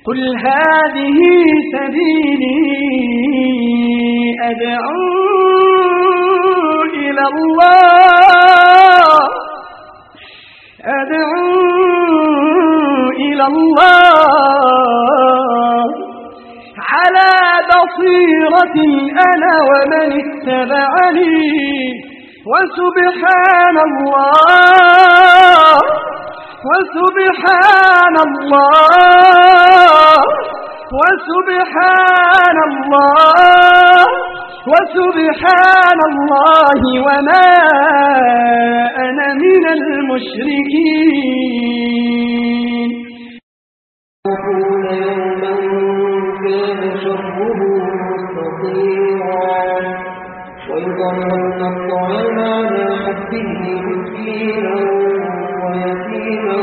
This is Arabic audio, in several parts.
قل هذه سبيلي أدعو إلى الله على بصيرة أنا ومن اتبعني وسبحان الله وما أنا من المشركين. يوما كان شره مستطيرا ويطعمون الطعام على حبه مسكينا ويتيما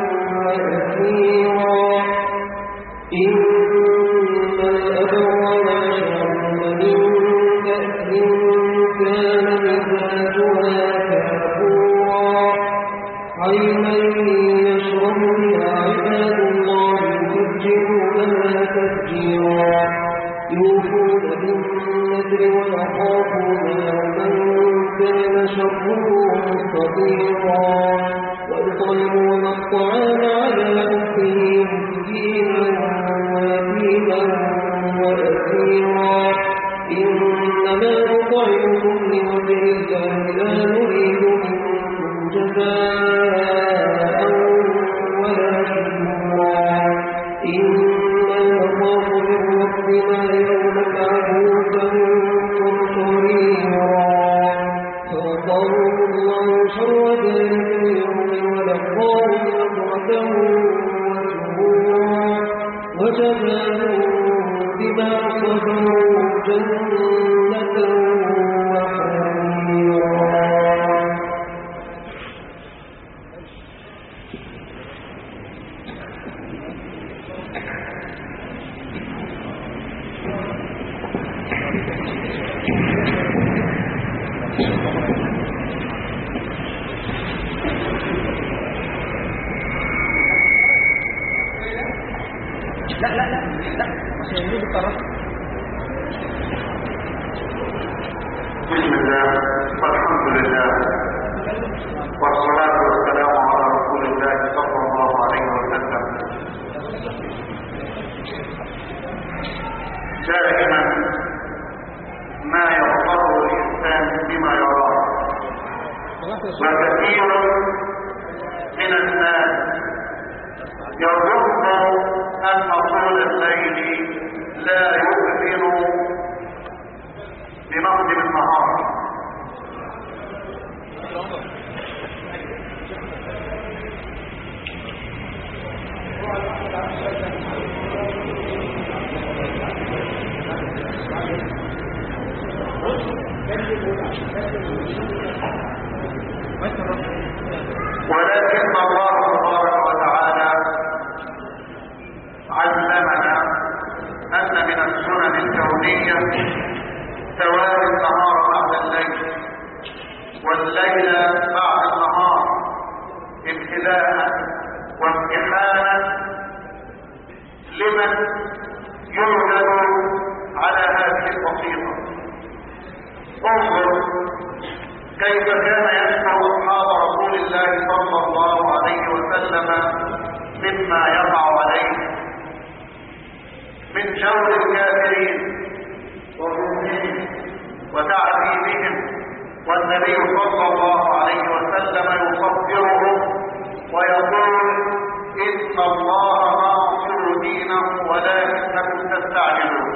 وأسيرا إن الأبرار يشربون من كأس كان مزاجها كافورا عينا يشرب بها عباد الله يفجرونها تفجيرا يوفون بالنذر ويخافون يوما كان شره مستطيرا ويطعمون الطعام على حبه مسكينا ويتيما وأسيرا إنما نطعمكم لوجه الله لا نريد منكم جزاء ولا شكورا إنا نخاف من ربنا يوما عبوسا قمطريرا فوقاهم الله شر ذلك اليوم ولقاهم نضرة وسرورا وجزاهم بما صبروا جنة وحريرا. بسم الله والحمد لله والصلاة والسلام على رسول الله صلى الله عليه وسلم. دائما ما يغتر الإنسان بما يراه، وكثير من الناس يظن أن طول الليل لا يؤذن بمغرب النهار، ولكن الله تبارك وتعالى علمنا أن من السنن الكونية توالي النهار بعد الليل والليل بعد النهار ابتلاء وامتحانا لمن يوجد على هذه البسيطة. انظر كيف كان يشكر أصحاب رسول الله صلى الله عليه وسلم مما يقع عليه من جور الكافرين وظلمهم وتعذيبهم، والنبي صلى الله عليه وسلم يصبرهم ويقول إن الله ناصر دينه ولكنكم تستعجلون.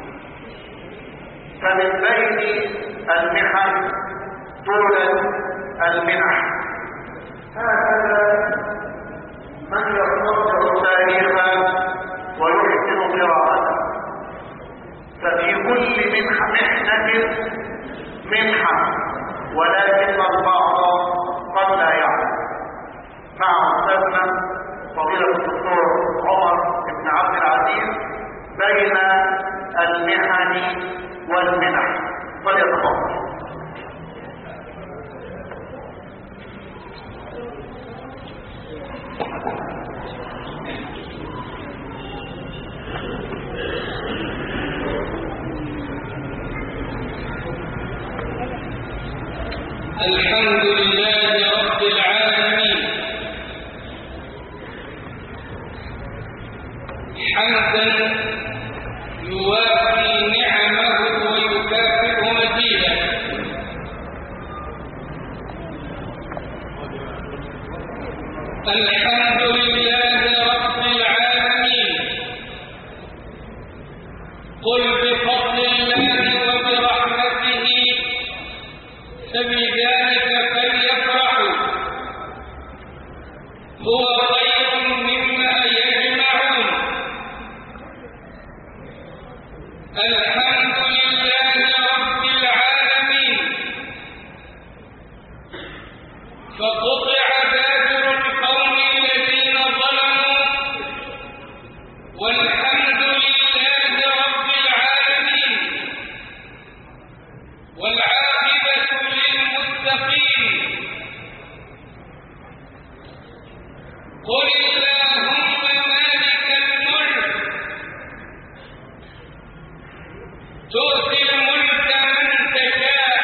فمن بين المحن تولد المنح. هكذا من يستطيع التاريخ ويحسن قراءته، ففي كل محنة منحة، ولكن البعض قد لا يعلم. مع أستاذنا فضيلة الدكتور عمر بن عبد العزيز بين المحن والمنح، فليتفضل. الحمد لله رب العالمين حمدا يوافي نعمه ويكافئ مزيدا الحمد لله رب العالمين قل بفضل الله وبرحمته فبذلك فليفرحوا هو خير مما يجمعون الحمد لله رب العالمين فقطع دابر القوم الذين ظلموا والحمد لله رب العالمين والعاقبة للمتقين قل اللهم مالك الملك تؤتي الملك من تشاء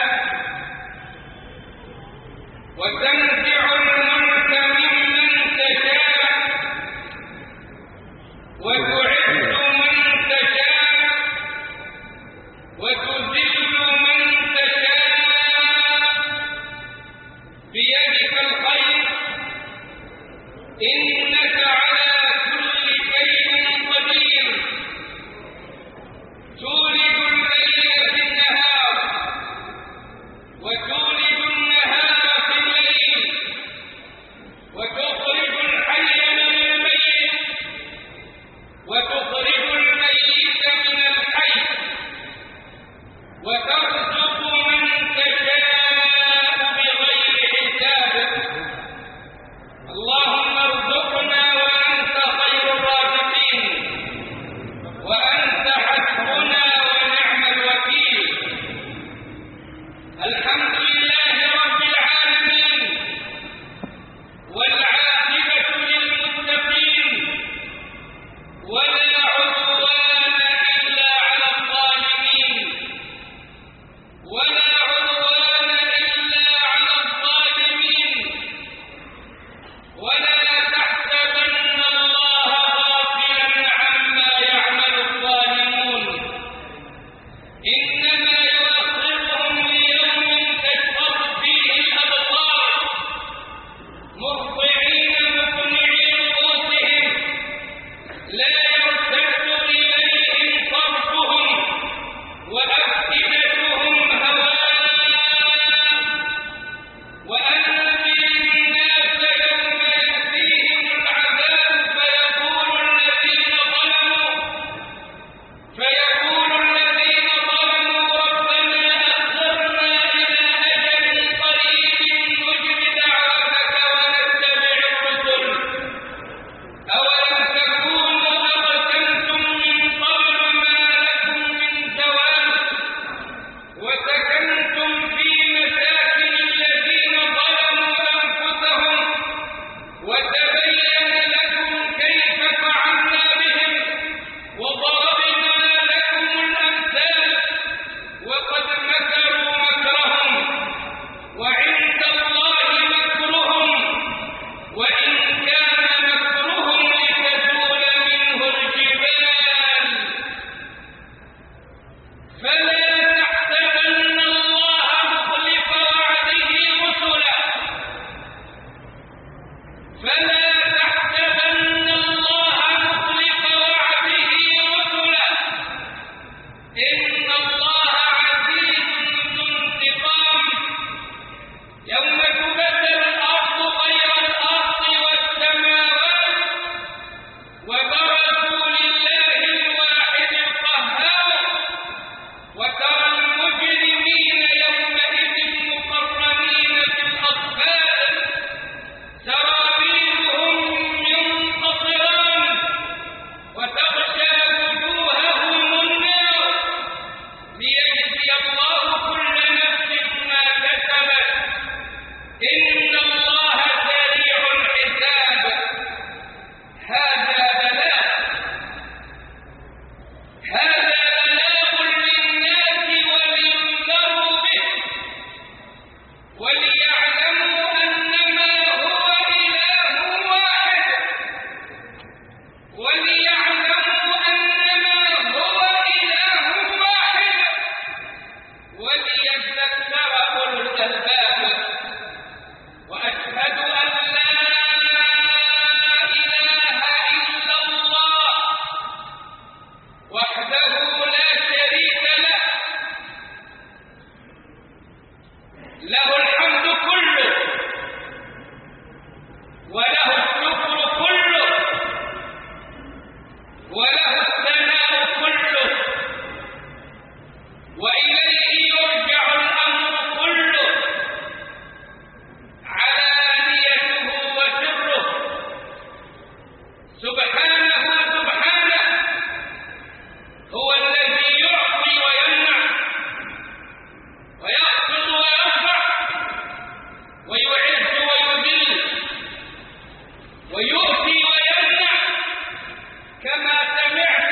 وتنزع الملك ممن تشاء وتعز من تشاء وتذل من تشاء بيدك الخير إنك على كل شيء قدير تولد الليل في النهار وتولد النهار في الليل وتخرج الحي من الميت وتخرج الميت من الحي وترزق من تشاء بغير حساب اللهم ارزقنا وأنت خير الرازقين وأنت حسبنا ونعم الوكيل الحمد لله رب العالمين والعاقبة للمتقين ولا عدوان إلا على الظالمين ولا عدوان إلا على الظالمين ولا تحسبن الله غافلا عما يعمل الظالمون إنما يؤخرهم ليوم تشخص فيه الأبصار مهطعين مقنعي رؤوسهم لا يرتد وله الثناء كله وإليه يرجع الأمر كله علانيته وسره سبحانه هو الذي يعطي ويمنع ويخفض ويرفع ويعز ويذل ويؤتي ويمنع كما سمعت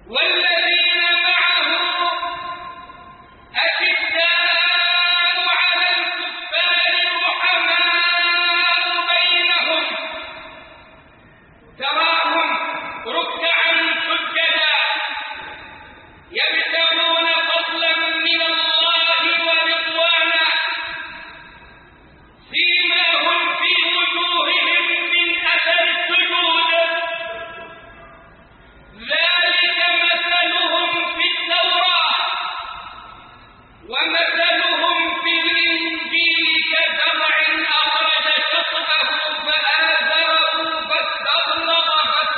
والذين معه أشداء على الكفار رحماء بينهم تراهم ركعا سجدا يبتغون فضلا من الله ورضوانا سيماهم في وجوههم من أثر السجود ذلك مثلهم في التوراة ومثلهم في الإنجيل كزرع أخرج شطأه فآزره فاستغلظ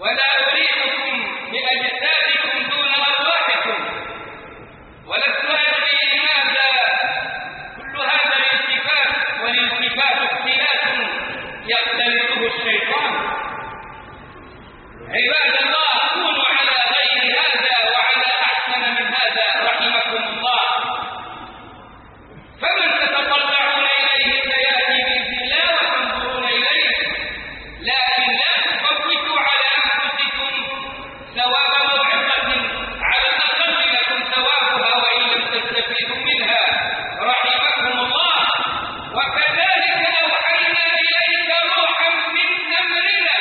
ولا أريدكم بأجسادكم دون أرواحكم، ولست أدري لماذا كل هذا الالتفات، والالتفات اختلاف يختلفه الشيطان. عباد الله، كونوا على غير هذا وعلى أحسن من هذا رحمكم الله. فمن تتطلعون إليه سيأتي بإذن الله وتنظرون إليه، لكن لا تفوتوا على أنفسكم ثواب موعظة، على الأقل لكم ثوابها وإن لم تستفيدوا منها رحمكم الله. وكذلك أوحينا إليك روحا من أمرنا،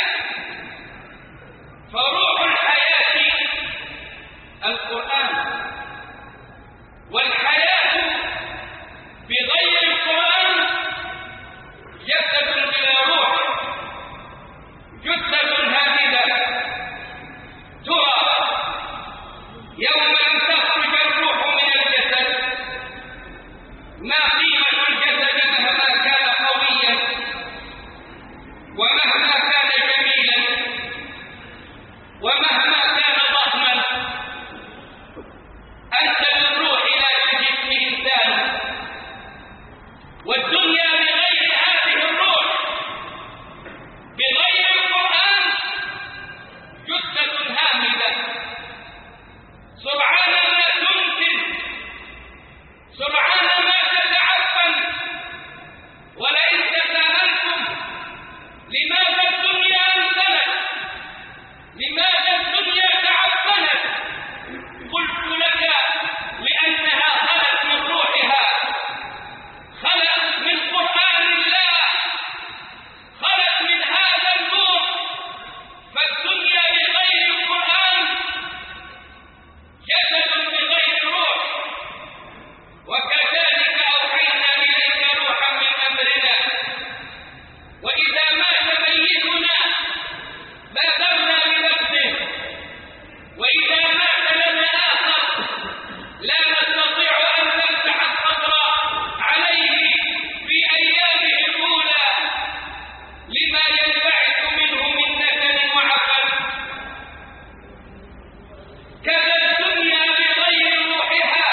فروح الحياة القرآن، والحياة بغير القرآن جسد بلا روح، جثة هامدة ترى. يوم أن تخرج الروح من الجسد ما قيمة الجسد مهما كان قويا ومهما كان جميلا ومهما كان ضخما، أنت بالروح لا تجد إنسان. والدنيا بغير هذه الروح، بغير القرآن، جثة هامدة سرعان ما تنتج، سرعان ما تتعفن. ولئن تساءلتم لماذا الدنيا أنزلت، لماذا الدنيا تعفنت، قلت لك لأنها خلت من روحها، خلت من قرآن الله، خلت من هذا النور. فالدنيا بغير القرآن جسد بغير روح. وكذلك أوحينا إليك روحا من أمرنا، وإذا مات ميتنا بادرنا بنفسه، وإذا مات لنا آخر لا نستطيع أن نفتح الصدر عليه في أيامه الأولى لما ينبعث منه من نكد وعفن. كذا الدنيا بغير روحها،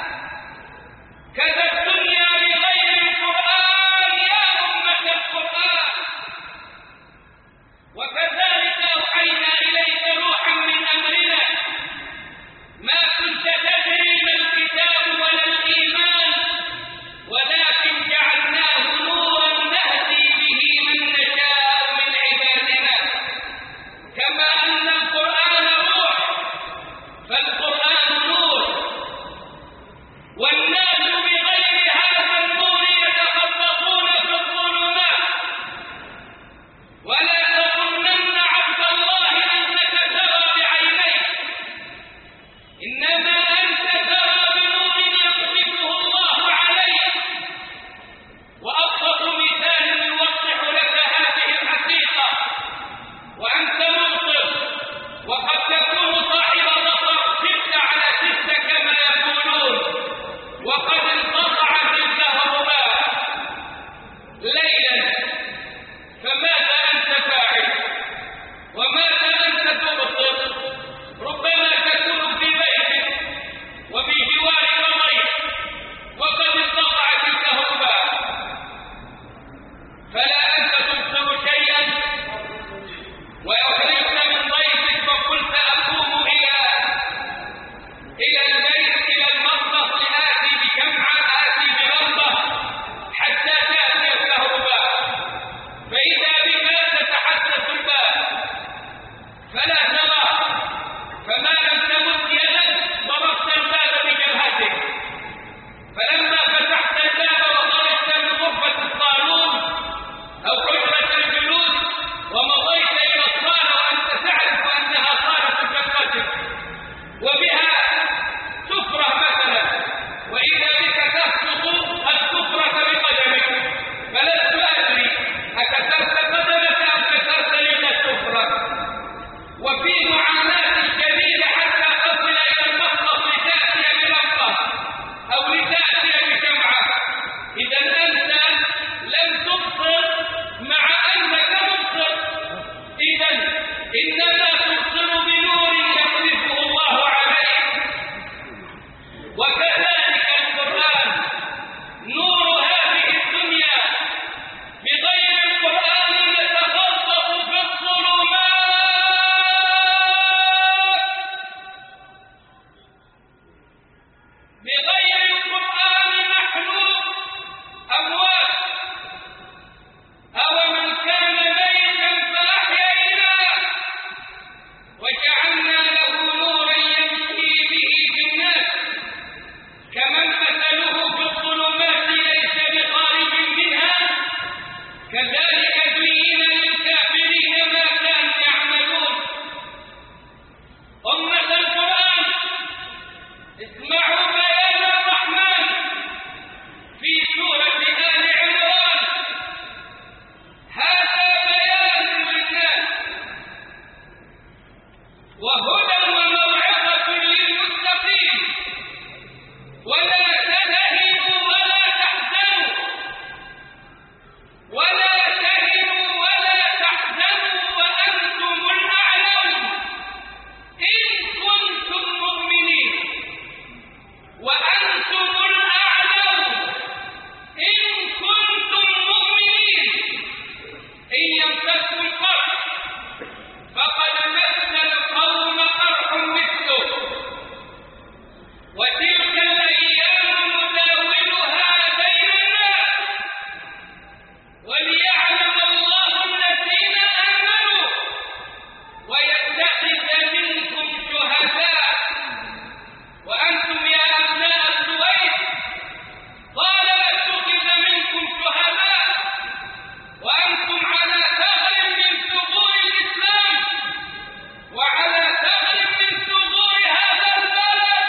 كذا الدنيا بغير القرآن يا أمة القرآن. وكذلك أوحينا إليك روحا من أمرنا، ما كنت تدري ما الكتاب ولا الإيمان، ولكن جعلناه نورا نهدي به من نشاء من عبادنا. كما أن القرآن روح فالقرآن نور، والناس بغير هذا النور يتخبطون في الظلمات. ولا تظنن عبد الله أنك ترى بعينيك، إنما أنت ترى بنور يقذفه الله عليك. وأبسط مثال يوضح لك هذه الحقيقة: وأنت مبصر وقد تكون صاحب بصر 6/6 كما يقولون، وقد انقطعت الكهرباء ليلا، فماذا أنت فاعل؟ وماذا أنت تبصر؟ ربما تكون في بيتك وبجوارك ضيف وقد انقطعت الكهرباء، فلا أنت تبصر شيئا. وأخرجت من ضيفك فقلت أقوم إلى البيت، إلى المطبخ، لآتي بجمعة، آتي بلمبة حتى تأتي الكهرباء، فإذا بك تتحدث الباب فلا تراه، فما لم تمد يدك ضربت الباب بجبهتك، فلما فتحت الباب وخرجت من غرفة الصالون أو كذلك زين للكافرين ما كانوا يعملون. أمة القرآن اسمعوا بيان الرحمن في سورة آل عمران. هذا بيان للناس وهدى وموعظة للمتقين. ولا تهنوا ولا تحزنوا وأنتم الأعلون إن كنتم مؤمنين. وأنتم الأعلون إن كنتم مؤمنين. إن يمسسكم قرح فقد مس القوم قرح مثله وتلك الأيام نداولها بين الناس وليعلم الله الذين آمنوا ويتخذ منكم شهداء. وأنتم يا أبناء السويد طالما اتخذ منكم شهداء وأنتم على ثغر من ثغور الإسلام وعلى ثغر من ثغور هذا البلد.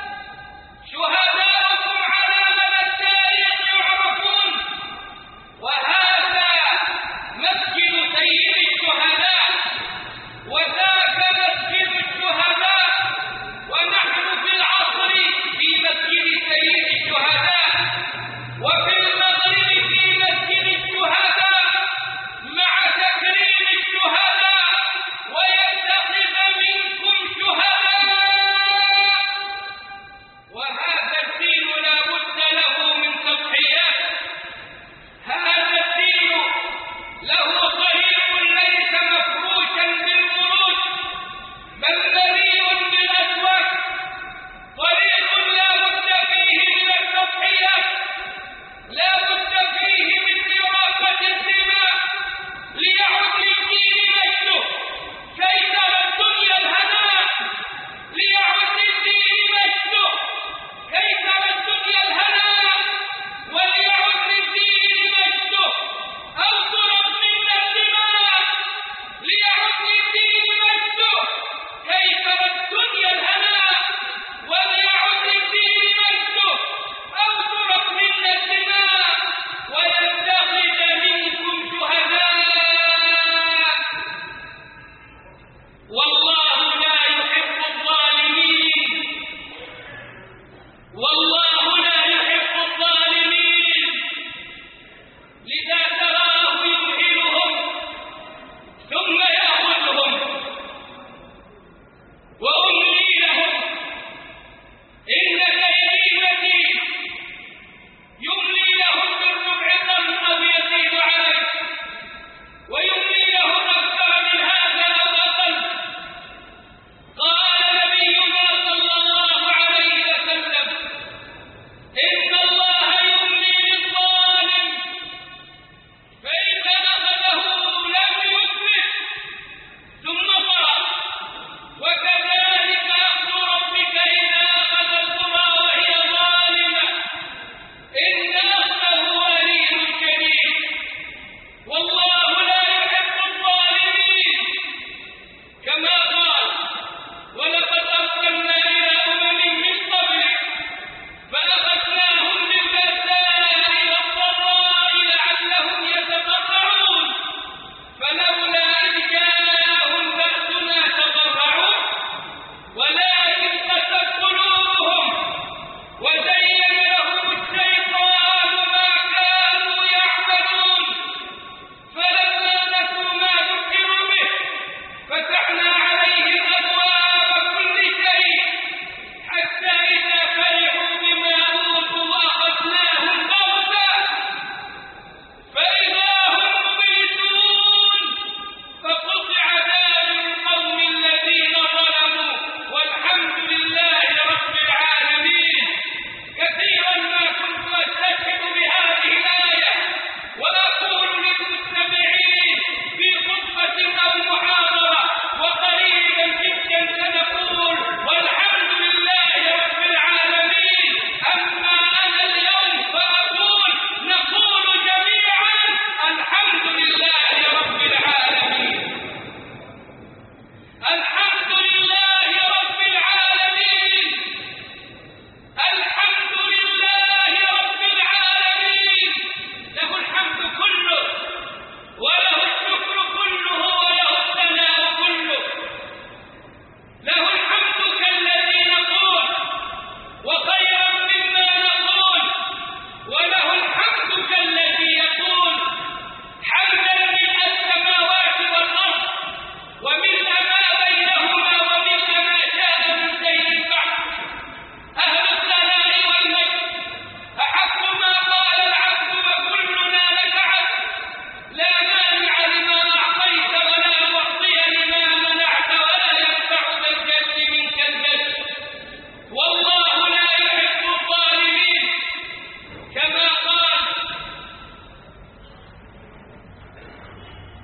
شهداؤكم على مدى التاريخ يعرفون. وهذا مسجد سيد الشهداء وذاك مسجد الشهداء ونحن في العصر في مسجد سيد الشهداء وفي المغرب في مسجد الشهداء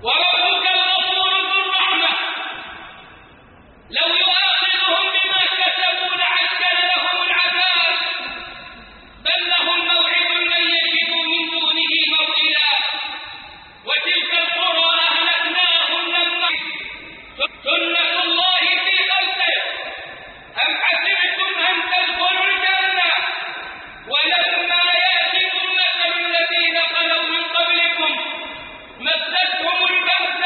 وربك الغفور ذو الرحمة لو يؤاخذهم بما كسبوا لعجل لهم العذاب بل لهم موعد لن يجدوا من دونه موئلا وتلك القرى أهلكناهم لما سنة الله في خلقه أم حسبتم أن تدخلوا الجنة ولما يأتكم مثل الذين خلوا من قبلكم مستهم البأساء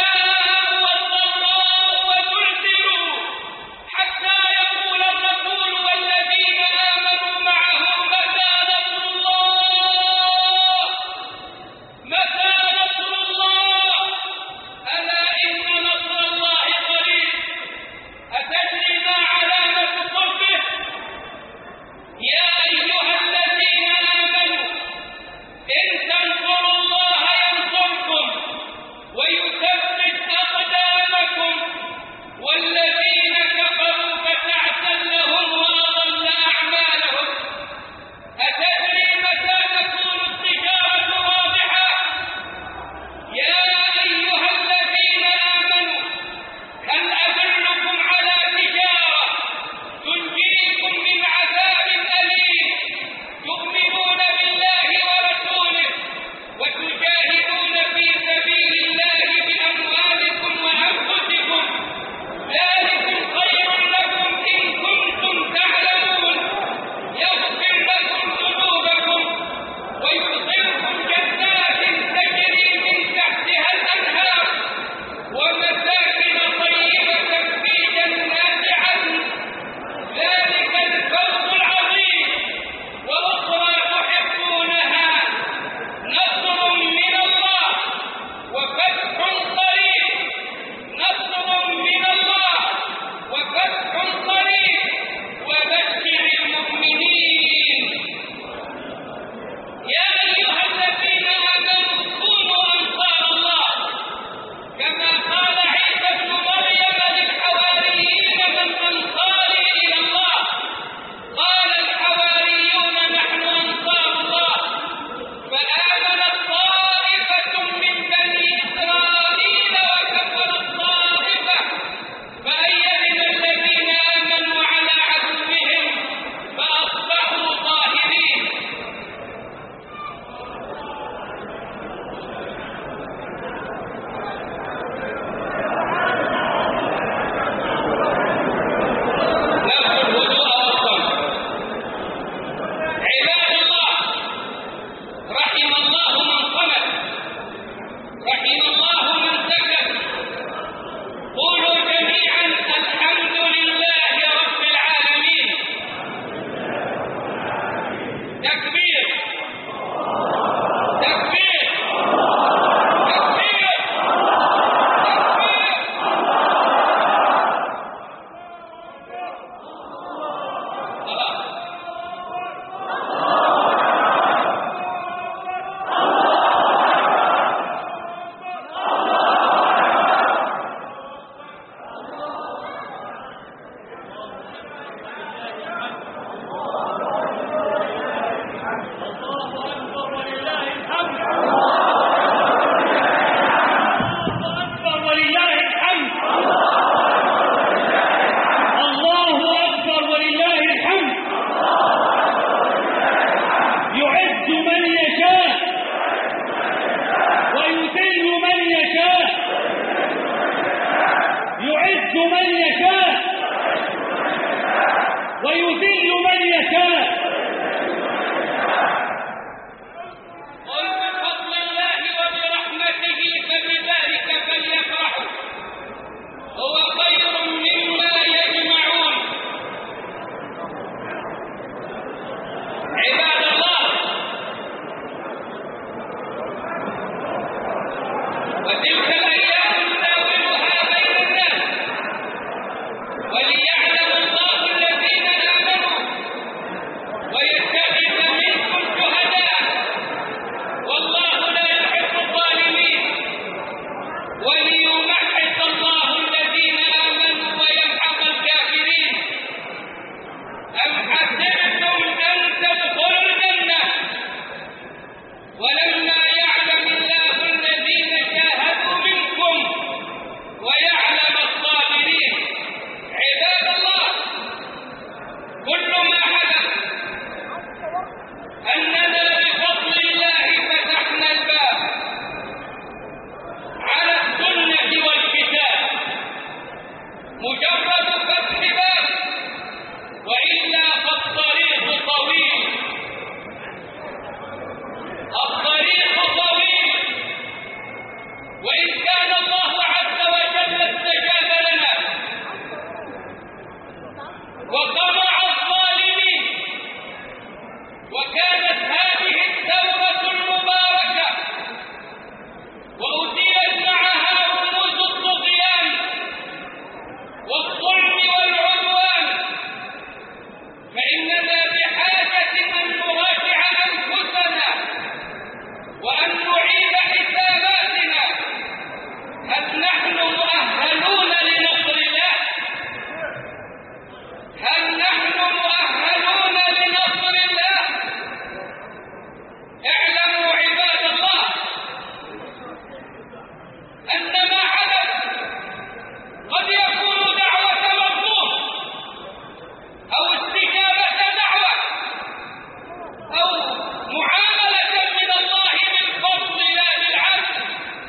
أن ما حدث قد يكون دعوة مظلوم أو استجابة دعوة أو معاملة من الله بالفضل لا بالعدل،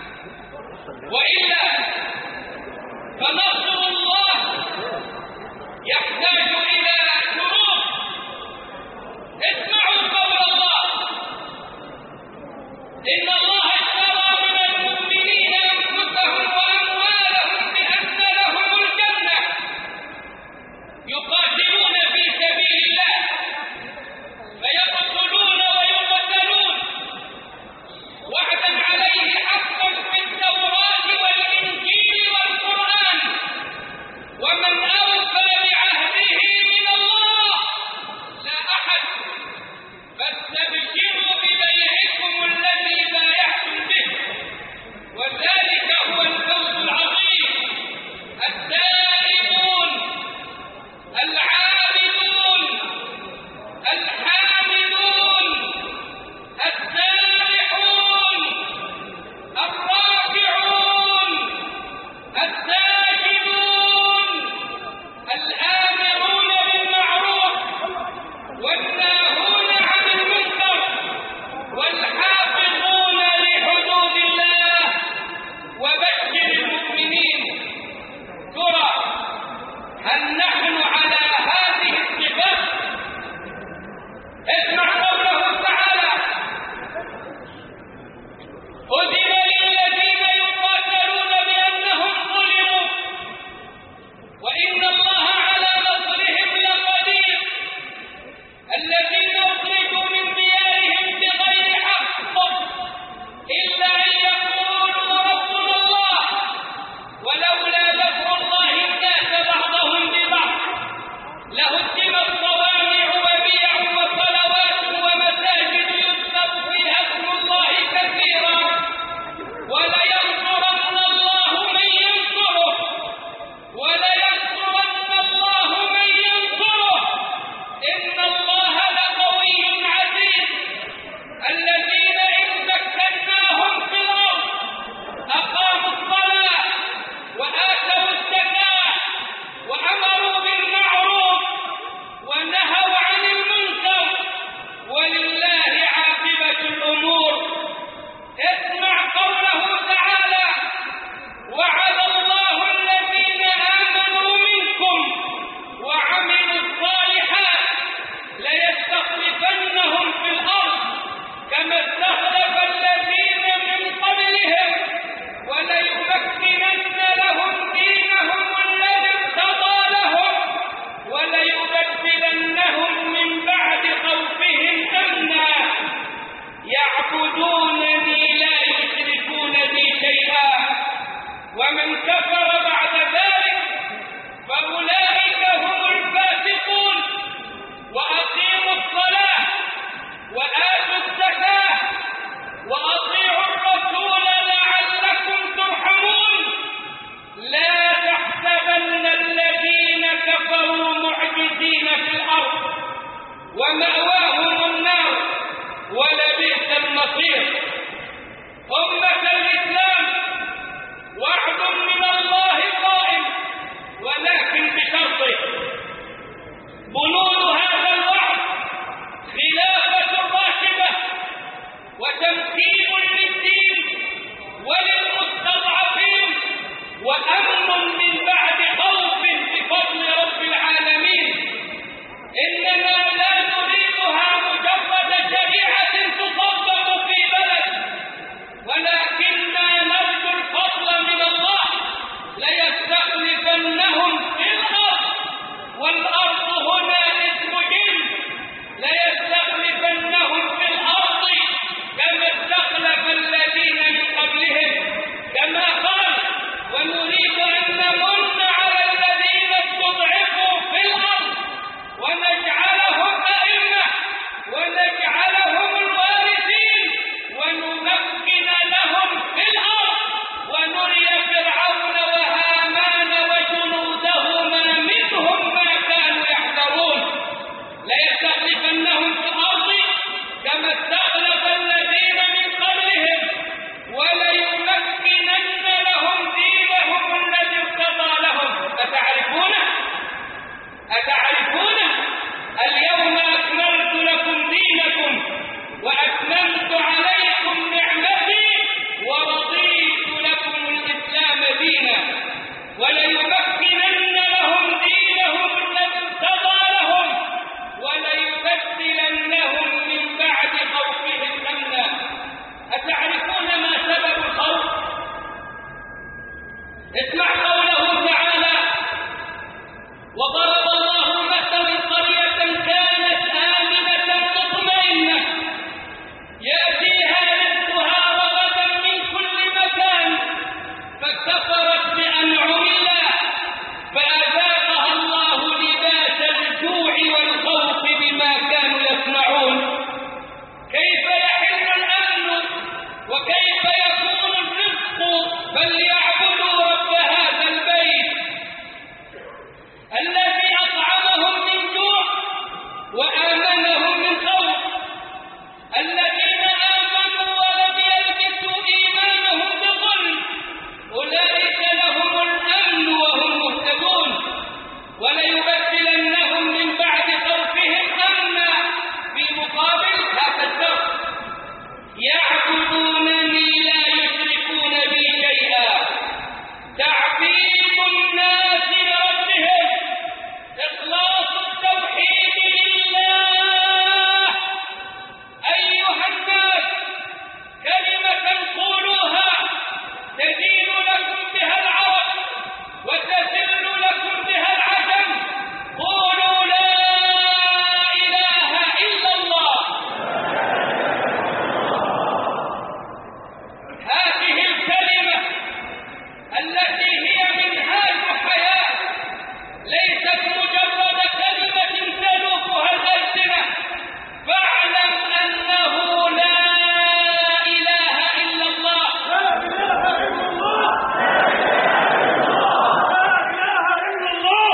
وإلا فنصر الله يحتاج إلى شروط. اسمعوا قول الله: إن الله اشترى من المؤمنين أنفسهم وأموالهم بأن لهم الجنة يقاتلون في سبيل الله فيقتلون ويقتلون، وعدا عليه حقا في التوراة والإنجيل والقرآن، ومن أوفى بعهده من الله لا أحد، فاستبشروا ببيعكم الذي بايعتم به، وذلك هو الفوز العظيم. التائبون العابدون الحامدون السابحون الراكعون الساجدون الآمرون بالمعروف والناهون عن المنكر والحافظون لحدود الله وبشر المؤمنين. ترى هل نحن على هذه الصفات؟ اسمع قوله تعالى: أذن للذين يقاتلون بأنهم ظلموا وإن الله على نصرهم لقدير. الذين أخرجوا من ديارهم بغير حق إلا أن يقولوا ربنا الله ولولا دفع الله الناس بعضهم ببعض لهدمت صوامع وبيع وصلوات ومساجد يذكر فيها اسم الله كثيرا ولينصرن الله من ينصره ولينصرن الله من ينصره إن الله لقوي عزيز. الذين إن مكناهم في الأرض أقاموا الصلاة وآتوا الزكاة وأمروا بالمعروف ونهوا عن المنكر ولله عاقبة الأمور. اسمع قوله تعالى: وعد الله الذين آمنوا منكم وعملوا الصالحات ليستخلفنهم في الأرض كما استخلف الذين من قبلهم وليمكنن لهم دينهم الذي ارتضى لهم وليبدلنهم من بعد خوفهم أمنا يعبدونني لا يشركون بي شيئا. ومن كفر بعد ذلك فأولئك هم الفاسقون. وأقيموا الصلاة وآتوا الزكاة وأطيعوا الرسول لعلكم ترحمون. لا تحسبن الذين كفروا معجزين في الأرض ومأواهم النار ولبئس المصير. أمة الإسلام، وعد من الله فليعبدوا رب هذا البيت الذي أطعمهم من جوع وآمنهم من خوف. الذين آمنوا ولم يلبسوا إيمانهم بظلم أولئك لهم الأمن وهم مهتدون. وليبدلنهم من بعد خوفهم أمنا في مقابل هذا الدرس يعبدونني لا يشركون بي شيئا. تعبيد الناس لربهم، إخلاص التوحيد لله. أيها الناس، كلمة قولوها تزين لكم بها العرب وتذل لكم بها العجم. قولوا لا إله إلا الله. هذه الكلمة التي هي منهاج حياة ليست مجرد كلمة تلوكها الألسنة. فاعلم أنه لا إله إلا الله. لا إله إلا الله. لا إله إلا الله.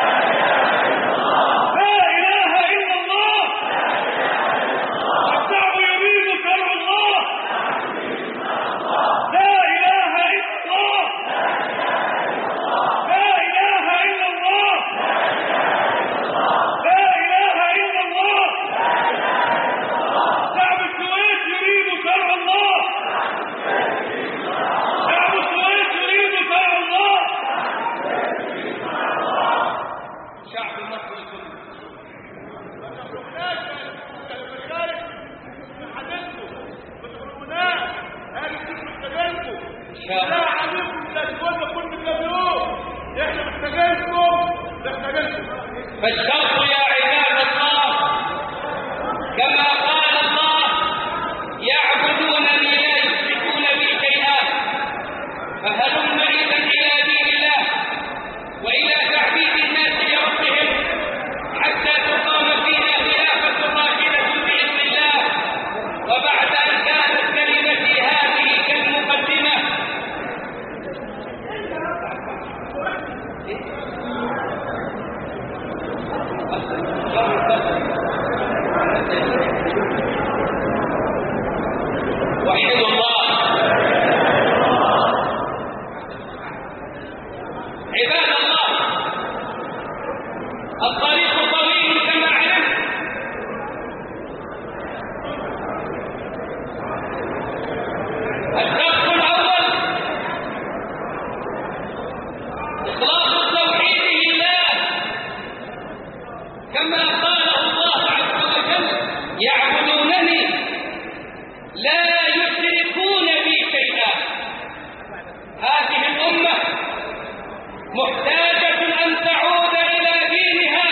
لا إله إلا الله. الشعب يريد شرع الله. لا إله إلا الله. لا إله إلا الله. لا إله إلا الله. شعب السويس يريد شرع الله. شعب السويس يريد شرع الله. شعب مصر كله. لا عليكم لا تقولنا كل يوم احنا محتاجينكم. فالشرط يا عباد الله كما قال الله يعبدونني لا يشركون بي شيئا. فهلم إذا إلى دين الله وإلى تعبيد الناس لربهم حتى تقام فينا خلافة راشدة بإذن الله. وبعد أن كانت كلمتي هذه كالمقدمة وحيد الله. عباد الله، الطريق طويل كما علمت. الشرط الأول إخلاص التوحيد لله كما قاله الله عز وجل يعبدونني لا يشركون بي شيئا. هذه الأمة محتاجة أن تعود إلى دينها،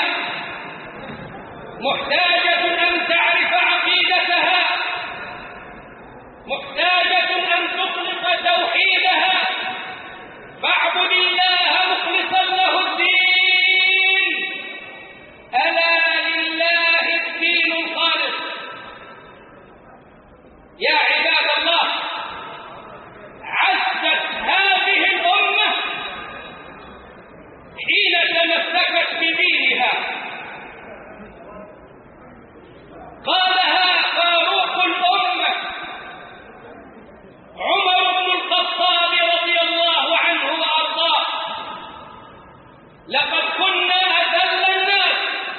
محتاجة أن تعرف عقيدتها، محتاجة أن تخلص توحيدها. فاعبد الله مخلصا له الدين. ألا لله الدين الخالص. يا عباد الله، عزت هذه الأمة حين تمسكت بدينها. قالها فاروق الأمة عمر بن الخطاب رضي الله عنه وأرضاه: لقد كنا أذل الناس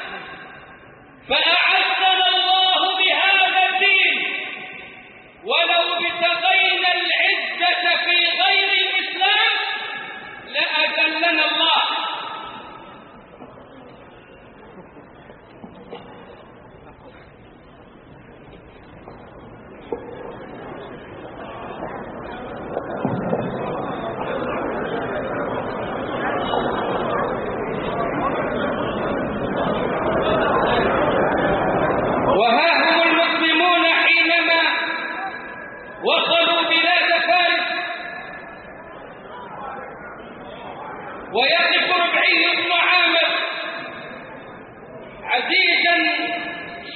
فأعزنا الله بهذا الدين، ولو ابتغينا العزة في غير الإسلام لأذلنا الله. ويقف ربعي بن عامر عزيزا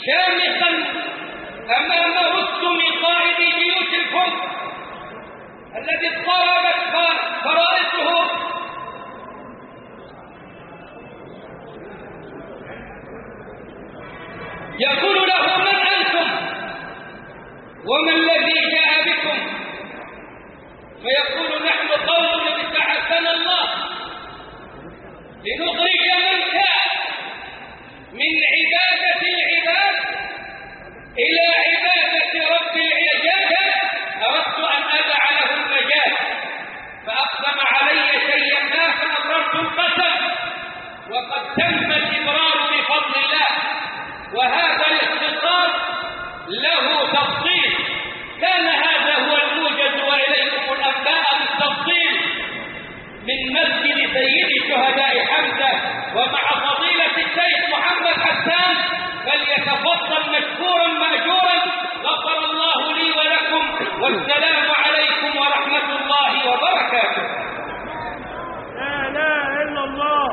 شامخا أمام رستم قائد جيوش الفرس الذي اضطربت فرائصه يقول له من أنتم وما الذي جاء بكم؟ فيقول نحن قوم ابتعثنا الله لنخرج من كان من عبادة العباد إلى عبادة رب العباد. أردت أن أدع له المجال فأقسم علي شيئا ما فأبررت القسم، وقد تم الإبرار بفضل الله. وهذا الاختصاص له تفصيل، كان هذا هو الموجز وإليكم الأنباء بالتفصيل من مسجد سيد الشهداء حمزة ومع فضيلة الشيخ محمد حسان، فليتفضل مشكورا مأجورا. غفر الله لي ولكم، والسلام عليكم ورحمة الله وبركاته. لا إله إلا الله.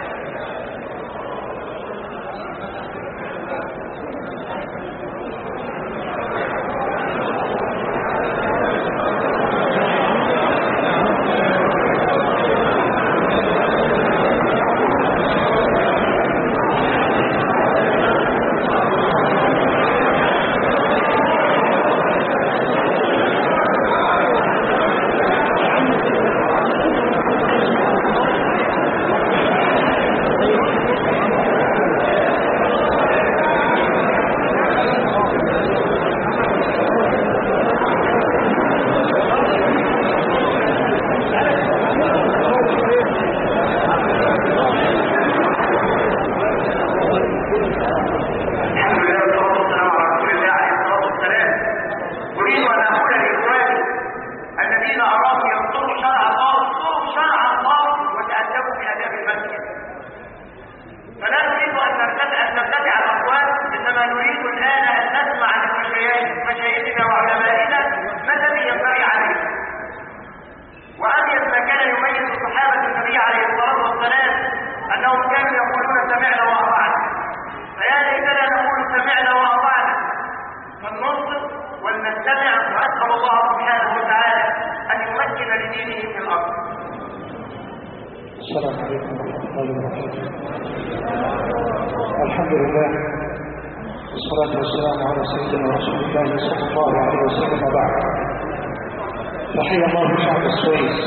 السلام عليكم ورحمة الله وبركاته. الحمد لله والصلاة والسلام على سيدنا رسول الله صلى الله عليه وسلم وبعد. تحية الله شعب السويس،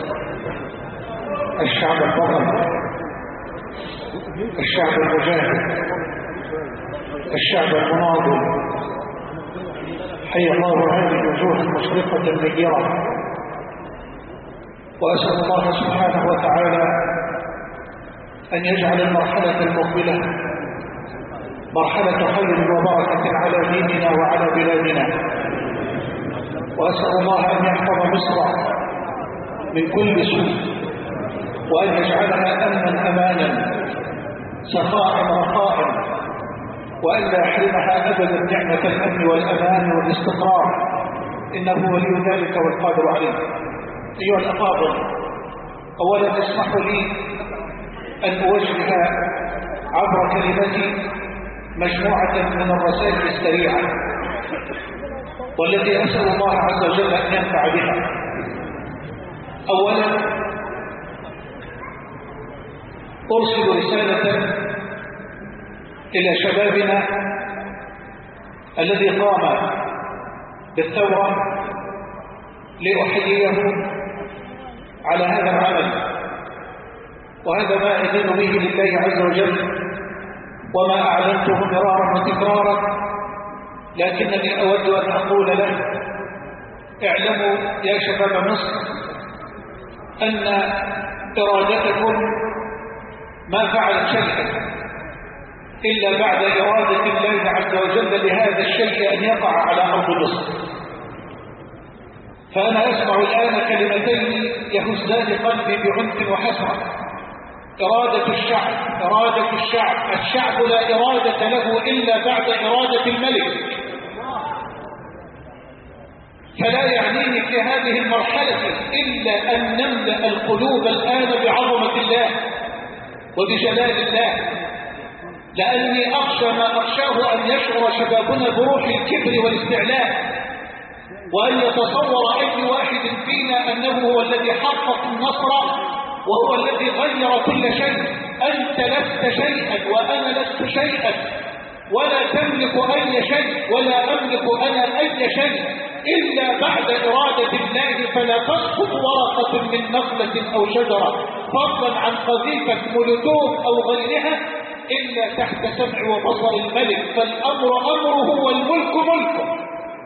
الشعب البطل، الشعب المجاهد، الشعب المناضل. حيا الله هذه الوجوه المشرقة النيرة، وأسأل الله سبحانه وتعالى أن يجعل المرحلة المقبلة مرحلة خير وبركة على ديننا وعلى بلادنا، وأسأل الله أن يحفظ مصر من كل سوء، وأن يجعلها أمنا أمانا سخاء رخاء، وأن لا يحرمها أبدا نعمة الأمن والأمان والاستقرار، إنه ولي ذلك والقادر عليه. أيها الأفاضل، أولا اسمحوا لي أن أوجه عبر كلمتي مجموعة من الرسائل السريعة، والتي أسأل الله عز وجل أن ينفع بها. أولا أرسل رسالة إلى شبابنا الذي قام بالثورة لأحييهم على هذا العمل، وهذا ما أدين به لله عز وجل وما أعلنته مرارا وتكرارا، لكنني أود أن أقول له: اعلموا يا شباب مصر أن إرادتكم ما فعلت شيئا إلا بعد إرادة الله عز وجل لهذا الشيء أن يقع على أرض مصر. فأنا أسمع الآن كلمتين يهزان قلبي بعنف وحسرة: إرادة الشعب، إرادة الشعب. الشعب لا إرادة له إلا بعد إرادة الملك. فلا يعنيني في هذه المرحلة إلا أن نملأ القلوب الآن بعظمة الله وبجلال الله، لأني أخشى ما أخشاه أن يشعر شبابنا بروح الكبر والاستعلاء، وأن يتصور أي واحد فينا أنه هو الذي حقق النصر وهو الذي غير كل شيء. أنت لست شيئا وأنا لست شيئا، ولا تملك أي شيء ولا أملك أنا أي شيء إلا بعد إرادة الله. فلا تسقط ورقة من نخلة أو شجرة فضلا عن قذيفة مولوتوف أو غيرها إلا تحت سمع وبصر الملك. فالأمر أمره والملك ملكه.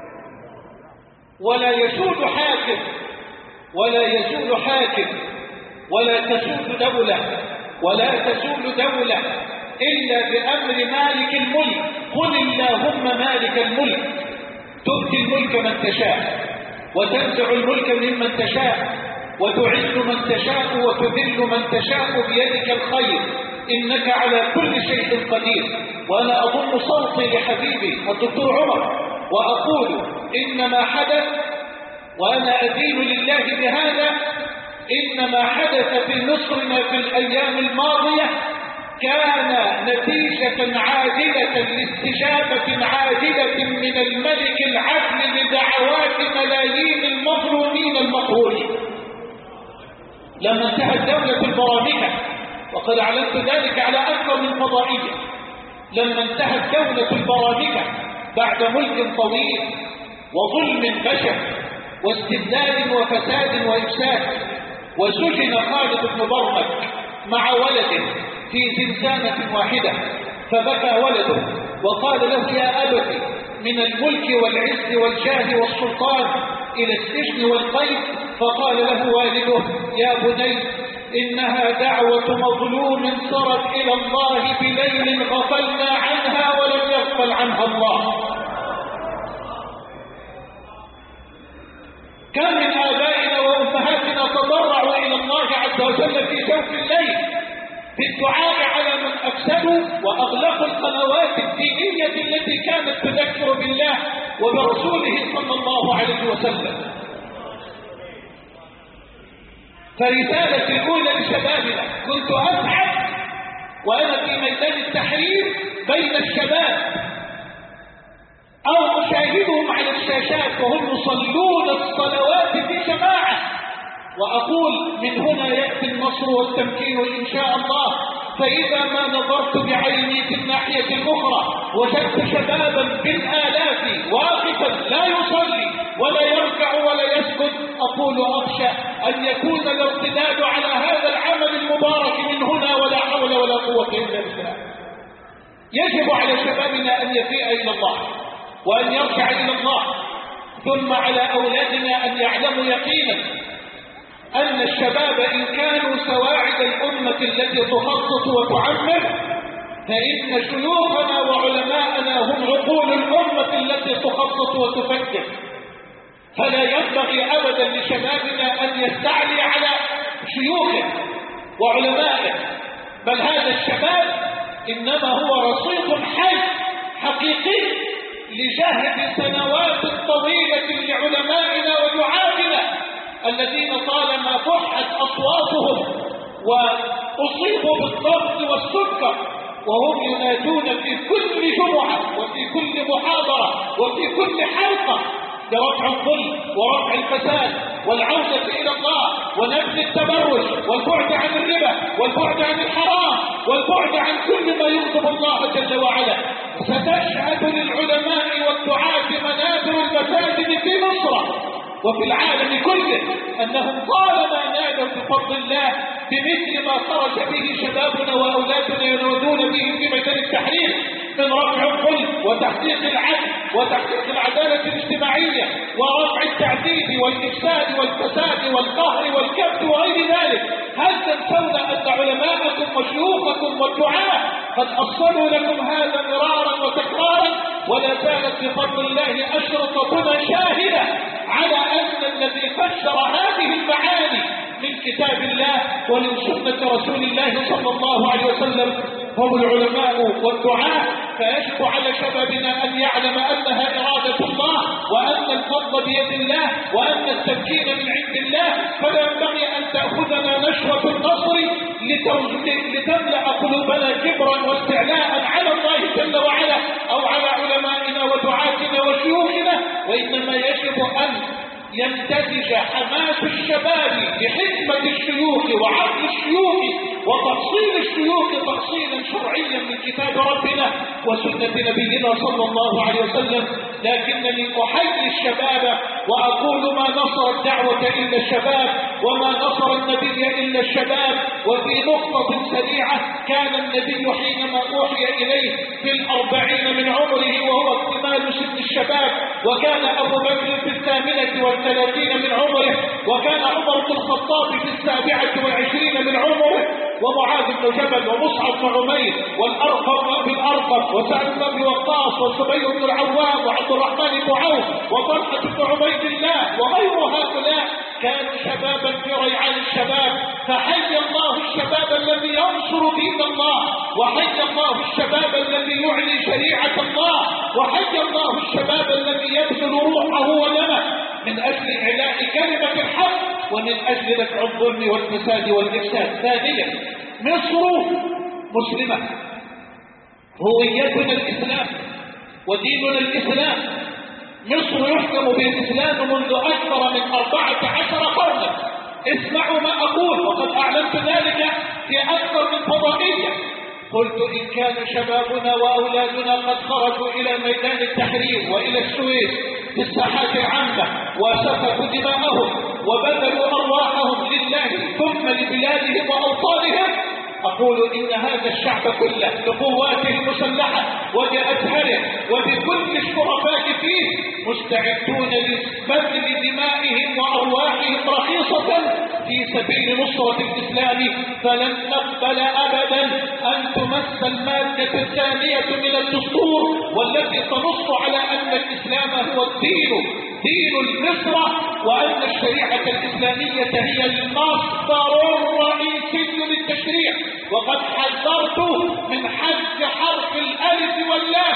ولا يسود حاكم ولا يزول حاكم ولا تسود دولة ولا تزول دولة إلا بأمر مالك الملك. قل اللهم مالك الملك تؤتي الملك من تشاء وتنزع الملك ممن تشاء وتعز من تشاء وتذل من تشاء بيدك الخير إنك على كل شيء قدير. وأنا أضم صوتي لحبيبي الدكتور عمر وأقول إنما حدث، وأنا أدين لله بهذا، إنما حدث في مصرنا في الأيام الماضية كان نتيجة عاجلة لاستجابة عاجلة من الملك العدل لدعوات ملايين المظلومين المقهورين. لما انتهت دولة البرامكة، وقد أعلنت ذلك على أكثر من فضائية، لما انتهت دولة البرامكة بعد ملك طويل وظلم بشع واستبداد وفساد وإفساد، وسجن خالد بن برمك مع ولده في زنزانة واحدة، فبكى ولده وقال له يا أبت من الملك والعز والجاه والسلطان إلى السجن والقيد. فقال له والده يا بني إنها دعوة مظلوم سرت إلى الله بليل غفلنا عنها ولم يغفل عنها الله. كم من آبائنا وأمهاتنا تضرعوا إلى الله عز وجل في جوف الليل بالدعاء على من أفسدوا وأغلقوا القنوات الدينية التي كانت تذكر بالله وبرسوله صلى الله عليه وسلم. فرسالتي الأولى لشبابنا، كنت أسعد وأنا في ميدان التحرير بين الشباب أو أشاهدهم على الشاشات وهم يصلون الصلوات في جماعة، وأقول من هنا يأتي النصر والتمكين إن شاء الله. فإذا ما نظرت بعيني في الناحية الأخرى وجدت شبابا بالآلاف واقفا لا يصلي ولا يركع ولا يسجد، أقول أخشى أن يكون الارتداد على هذا العمل المبارك من هنا ولا حول ولا قوة إلا بالله. يجب على شبابنا أن يفيء إلى الله وأن يرجع إلى الله، ثم على أولادنا أن يعلموا يقينا أن الشباب إن كانوا سواعد الأمة التي تخطط وتعمر، فإن شيوخنا وعلماءنا هم عقول الأمة التي تخطط وتفكر. فلا ينبغي أبدا لشبابنا أن يستعلي على شيوخه وعلمائه، بل هذا الشباب إنما هو رصيد حي حقيقي لجهد سنوات طويلة لعلمائنا ودعاتنا الذين طالما فحت أصواتهم وأصيبوا بالضغط والسكر وهم ينادون في كل جمعة وفي كل محاضرة وفي كل حلقة برفع الظلم ورفع الفساد والعودة إلى الله ونبذ التبرج والبعد عن الربا والبعد عن الحرام والبعد عن كل ما يغضب الله جل وعلا. ستشهد للعلماء والدعاة منابر المساجد في مصر وفي العالم كله أنهم طالما نادوا بفضل الله بمثل ما خرج به شبابنا وأولادنا ينادون به في ميدان التحرير من رفع الظلم وتحقيق العدل وتحقيق العدالة الاجتماعية ورفع التعذيب والإفساد والفساد والقهر والكبت وغير ذلك. هل تنسون أن علماءكم وشيوخكم والدعاة قد أصلوا لكم هذا مرارا وتكرارا؟ ولا زالت بفضل الله أشرطتنا شاهدة على أن الذي فسر هذه المعاني من كتاب الله ومن سنة رسول الله صلى الله عليه وسلم هم العلماء والدعاة. فيجب على شبابنا أن يعلم أنها إرادة الله وأن الفضل بيد الله وأن التمكين من عند الله. فلا ينبغي أن تأخذنا نشوة النصر لتملأ قلوبنا كبرا واستعلاء على الله جل وعلا أو على علمائنا ودعاتنا وشيوخنا، وإنما يجب أن يمتزج حماس الشباب بحكمة الشيوخ وعقل الشيوخ وتفصيل الشيوخ تفصيلا شرعيا من كتاب ربنا وسنة نبينا صلى الله عليه وسلم. لكنني أحيي الشباب وأقول ما نصر الدعوة إلا الشباب وما نصر النبي إلا الشباب. وفي نقطة سريعة، كان النبي حينما أوحي إليه في 40 من عمره وهو اكتمال سن الشباب، وكان أبو بكر في 38 من عمره، وكان عمر بن الخطاب في 27 من عمره، ومعاذ بن جبل ومصعب بن عمير والأرقم بن الأرقم وسعد بن أبي وقاص والزبير بن العوام وعبد الرحمن بن عوف وطلحة بن عبيد الله وغير هؤلاء كانوا شبابا في ريعان الشباب. فحي الله الشباب الذي ينصر دين الله، وحي الله الشباب الذي يعلي شريعة الله، وحي الله الشباب الذي يبذل روحه ودمه من أجل إعلاء كلمة الحق ومن أجل دفع الظلم والفساد والإفساد. ثانيا، مصر مسلمة، هويتنا الإسلام وديننا الإسلام. مصر يحكم بالإسلام منذ أكثر من 14 قرنا. اسمعوا ما أقول، وقد أعلمت ذلك في أكثر من فضائية. قلت إن كان شبابنا وأولادنا قد خرجوا إلى ميدان التحرير وإلى السويس في الساحات العامة وسفكوا دماءهم وبذلوا أرواحهم لله ثم لبلادهم وأوطانهم، أقول إن هذا الشعب كله بقواته المسلحة وبأسهله وبكل الشرفاء فيه مستعدون لبذل دمائهم وأرواحهم رخيصة في سبيل نصرة الإسلام. فلن نقبل أبدا أن تمس المادة الثانية من الدستور والتي تنص على أن الإسلام هو الدين، دين النصرة، وأن الشريعة الإسلامية هي المصدر الرئيسي للتشريع. وقد حذرت من حذف حرف الألف واللام.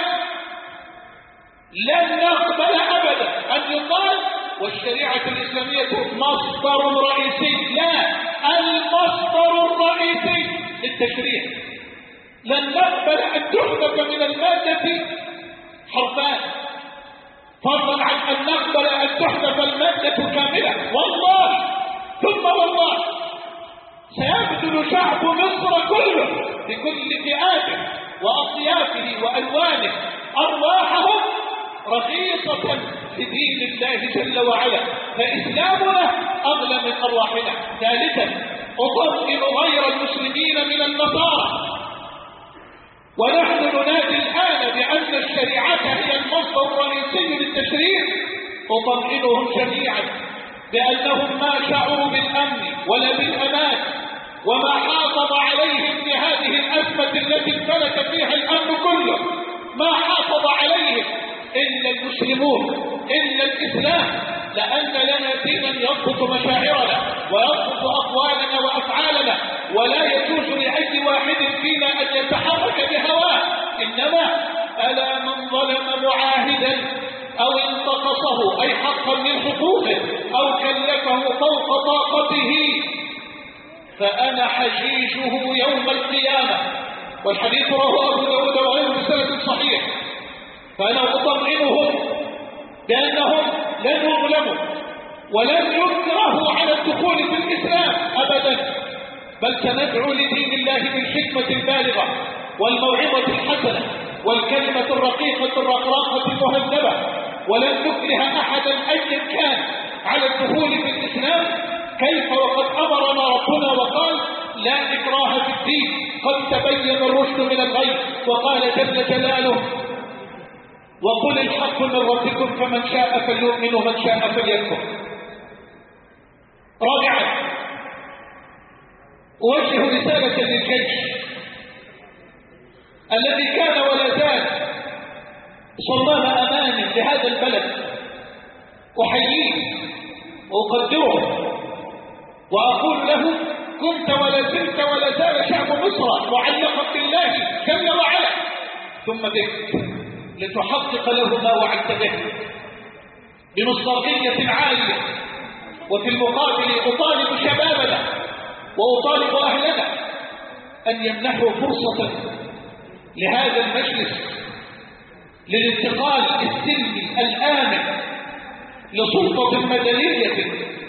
لن نقبل أبدا أن يقال والشريعة الإسلامية مصدر رئيسي، لا، المصدر الرئيسي للتشريع. لن نقبل أن تحذف من المادة حرفان، فضلا عن أن نقبل أن تحذف المادة كاملة. والله ثم والله سيبذل شعب مصر كله بكل فئاته وأطيافه وألوانه أرواحهم رخيصة لدين الله جل وعلا، فإسلامنا أغلى من أرواحنا. ثالثا، أطمئن غير المسلمين من النصارى، ونحن ننادي الآن بأن الشريعة هي المصدر الرئيسي للتشريع. أطمئنهم جميعا بأنهم ما شعروا بالأمن ولا بالأمان، وما حافظ عليهم في هذه الأزمة التي انفلت فيها الأمن كله ما حافظ عليهم إلا المسلمون، إلا الإسلام، لأن لنا دينا يضبط مشاعرنا ويضبط أقوالنا وأفعالنا، ولا يجوز لأي واحد فينا أن يتحرك بهواه. إنما ألا من ظلم معاهدا أو انتقصه أي حقا من حقوقه أو كلفه فوق طاقته فأنا حجيجه يوم القيامة. والحديث رواه أبو داود وغيره بسند صحيح. فأنا أطمئنهم بأنهم لن يظلموا ولن يكرهوا على الدخول في الإسلام أبدا، بل سندعو لدين الله بالحكمة البالغة والموعظة الحسنة والكلمة الرقيقة الرقراقة المهذبة، ولن نكره أحدا أيا كان على الدخول في الإسلام. كيف وقد أمرنا ربنا وقال لا إكراه في الدين قد تبين الرشد من الغي، وقال جل جلاله وقل الحق من ربكم فمن شاء فليؤمن ومن شاء فليكفر. رابعا، أوجه رسالة للجيش الذي كان ولا زال صمام أمان لهذا البلد، أحييه وأقدره وأقول له كنت ولا زلت ولا زال شعب مصر معلقا بالله جل وعلا، ثم بك لتحقق له ما وعدت به بمصداقية عالية. وفي المقابل أطالب شبابنا وأطالب أهلنا أن يمنحوا فرصة لهذا المجلس للانتقال السلمي الآمن لسلطة مدنية،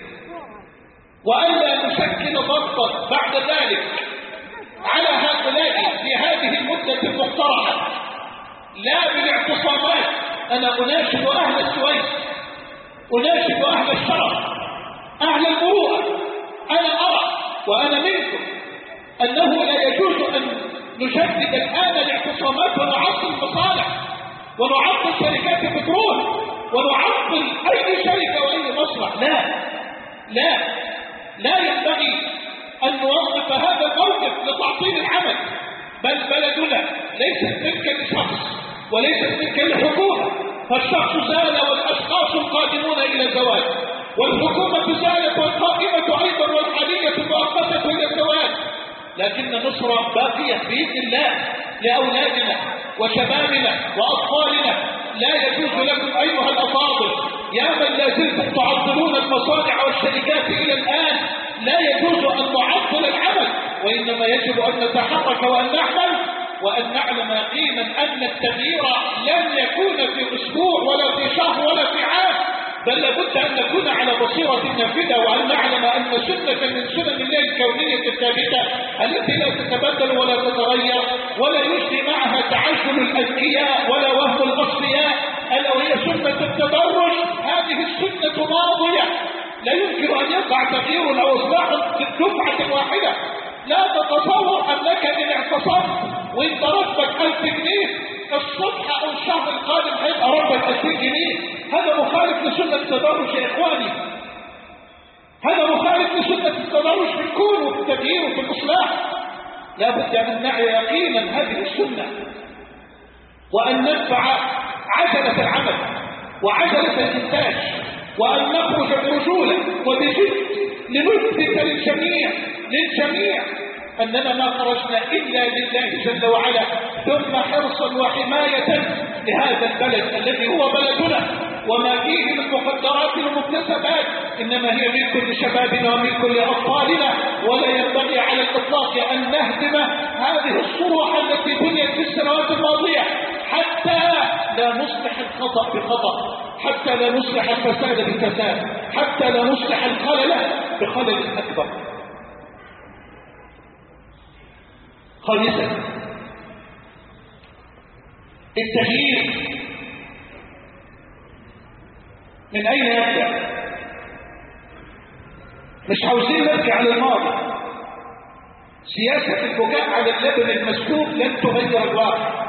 وألا نشكل ضغطا بعد ذلك على هؤلاء في هذه المدة المقترحة، لا بالاعتصامات. أنا أناشد أهل السويس، أناشد أهل الشرف، أهل المروءة، أنا أرى وأنا منكم أنه لا يجوز أن نشدد الآن الاعتصامات ونعطل المصالح ونعطل شركات البترول ونعطل أي شركة وأي مصلح. لا ينبغي أن نوقف هذا الموقف لتعطيل العمل، بل بلدنا ليست ملكا لشخص وليست ملكا لحكومة، فالشخص زال والأشخاص القادمون إلى الزواج، والحكومة زالت والقائمة أيضا والحالية مؤقتة إلى الزواج، لكن مصر باقية بإذن الله لأولادنا وشبابنا وأطفالنا. لا يجوز لكم أيها الأفاضل يا من لا زلتم تعطلون المصانع والشركات إلى الآن، لا يجوز أن نعطل العمل، وإنما يجب أن نتحرك وأن نعمل وأن نعلم يقينا أن التغيير لن يكون في أسبوع ولا في شهر ولا في عام، بل لابد أن نكون على بصيرة نافذة، وأن نعلم أن سنة من سنن الله الكونية الثابتة التي لا تتبدل ولا تتغير ولا يجري معها تعجل الأذكياء ولا وهم الأصفياء، ألا وهي سنة التدرج. هذه السنة ماضية، لا يمكن أن يقع تغيير أو إصلاح في دفعة واحدة. لا تتصور أنك إن اعتصمت وإنت راتبك 1000 جنيه الصبح أو الشهر القادم هيبقى راتبك 2000 جنيه. هذا مخالف لسنة التدرج يا إخواني، هذا مخالف لسنة التدرج في الكون وفي التغيير وفي الإصلاح. لا بد أن نعي يقينا هذه السنة وأن ندفع عجلة العمل وعجلة الإنتاج، وأن نخرج برجولة وبجد لنثبت للجميع أننا ما خرجنا إلا لله جل وعلا، ثم حرصا وحماية لهذا البلد الذي هو بلدنا وما فيه من مقدرات ومكتسبات، إنما هي ملك لشبابنا وملك لأطفالنا، ولا ينبغي على الإطلاق أن نهدم هذه الصروح التي بنيت في السنوات الماضية حتى لا نصلح الخطأ بخطأ، حتى لا نصلح الفساد بفساد، حتى لا نصلح الخلل بخلل أكبر. خامسا، التغيير من أين يبدأ؟ مش عاوزين نرجع للماضي. سياسة البكاء على اللبن المسكوب لن تغير الواقع.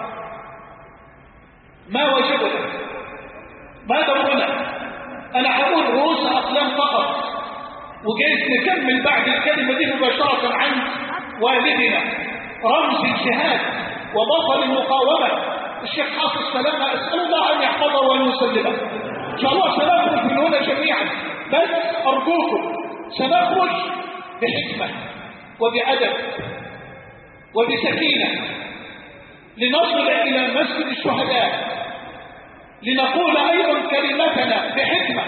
ما واجبنا؟ ما دورنا؟ أنا هقول رؤوس أقلام فقط، وجايز نكمل بعد الكلمة دي مباشرة عن والدنا رمز الجهاد وبطل المقاومة الشيخ حافظ سلامة. أسأل الله أن يحفظه وأن يسلمه. إن شاء الله سنخرج من هنا جميعا، بس أرجوكم سنخرج بحكمة وبأدب وبسكينة لنصل إلى مسجد الشهداء، لنقول أيضا كلمتنا بحكمة.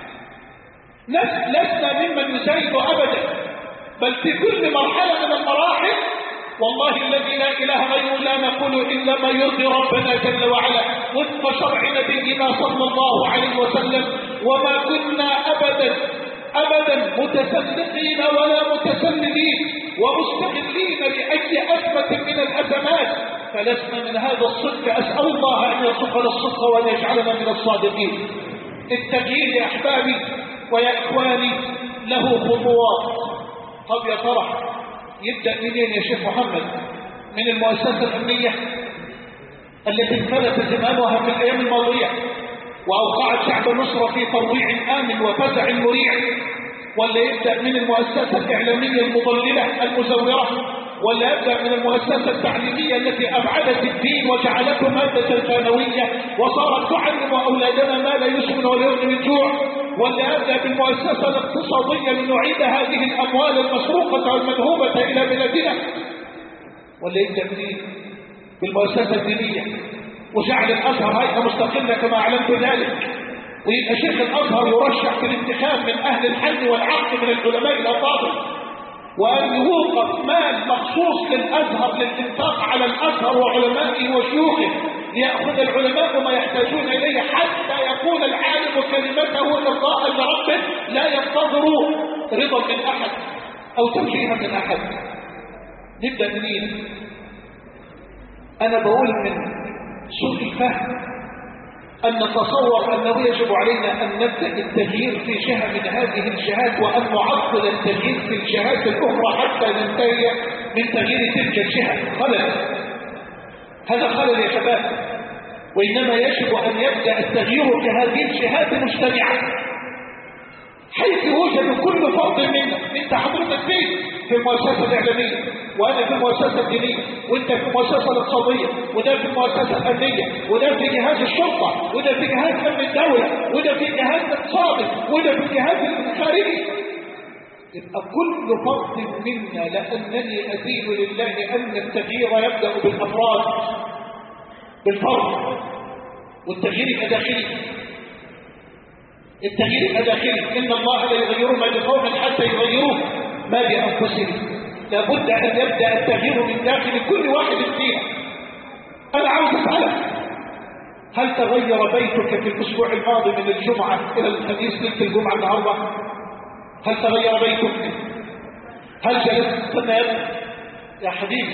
لسنا ممن نزايد أبدا، بل في كل مرحلة من المراحل والله الذي لا إله غيره لا نقول إلا ما يرضي ربنا جل وعلا وفق شرع نبينا صلى الله عليه وسلم، وما كنا أبدا متسلقين ولا متسلدين ومستغلين لأي أزمة من الأزمات، فلسنا من هذا الصدق. أسأل الله أن يرزقنا الصدق وأن يجعلنا من الصادقين. التغيير يا أحبابي ويا إخواني له خطوات. طب يا ترى يبدأ منين يا شيخ محمد؟ من المؤسسة الأمنية التي انفلت زمامها في الأيام الماضية وأوقعت شعب مصر في ترويع آمن وفزع مريع، ولا يبدأ من المؤسسة الإعلامية المضللة المزورة، ولا يبدأ من المؤسسة التعليمية التي أبعدت الدين وجعلته مادة ثانوية وصارت تعلم أولادنا ما لا يسمن ولا يغني من جوع، ولا يبدأ بالمؤسسة الاقتصادية لنعيد هذه الأموال المسروقة والمنهوبة إلى بلادنا، ولا يبدأ بالمؤسسة الدينية وجعل الأزهر هيئة مستقلة كما أعلنت ذلك، ويبقى شيخ الأزهر يرشح في الانتخاب من أهل الحل والعقل من العلماء الأفاضل، وأن يوقف مال مخصوص للأزهر للإنفاق على الأزهر وعلمائه وشيوخه ليأخذ العلماء ما يحتاجون إليه حتى يكون العالم كلمته إرضاء لربه، لا ينتظر رضا من أحد أو توجيها من أحد. نبدأ منين؟ أنا بقول من سوء الفهم أن نتصور أنه يجب علينا أن نبدأ التغيير في جهة من هذه الجهات، وأن نعطل التغيير في الجهات الأخرى حتى ننتهي من تغيير تلك الجهة. خلل، هذا خلل يا شباب. وإنما يجب أن يبدأ التغيير في هذه الجهات مجتمعة، حيث يوجد كل فرد منا. انت حضرتك في المؤسسة الإعلامية، وأنا في المؤسسة الدينية، وانت في المؤسسة الاقتصادية، وده في المؤسسة الأمنية، وده في جهاز الشرطة، وده في جهاز أمن الدولة، وده في جهاز الاقتصادي، وده في جهاز الخارجي. يبقى كل فرد منا لأنني أدين لله أن التغيير يبدأ بالأفراد، بالفرد، والتغيير يبقى داخلي. التغيير يبقى داخلي. إن الله لا يغير ما بقوم حتى يغيروا ما بأنفسهم. لابد أن يبدأ التغيير من داخل كل واحد فينا. أنا عاوز أسألك، هل تغير بيتك في الأسبوع الماضي من الجمعة إلى الخميس ليلة الجمعة النهاردة؟ هل تغير بيتك؟ هل جلست استنى يا حبيبي